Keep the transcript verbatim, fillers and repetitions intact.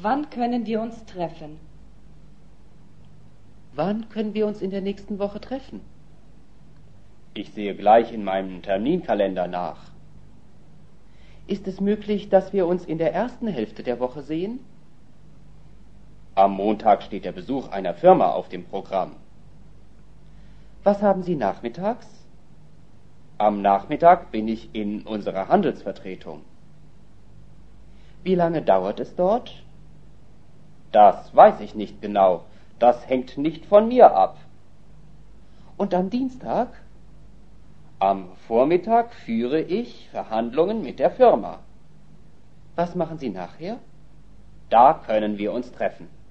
Wann können wir uns treffen? Wann können wir uns in der nächsten Woche treffen? Ich sehe gleich in meinem Terminkalender nach. Ist es möglich, dass wir uns in der ersten Hälfte der Woche sehen? Am Montag steht der Besuch einer Firma auf dem Programm. Was haben Sie nachmittags? Am Nachmittag bin ich in unserer Handelsvertretung. Wie lange dauert es dort? Das weiß ich nicht genau. Das hängt nicht von mir ab. Und am Dienstag? Am Vormittag führe ich Verhandlungen mit der Firma. Was machen Sie nachher? Da können wir uns treffen.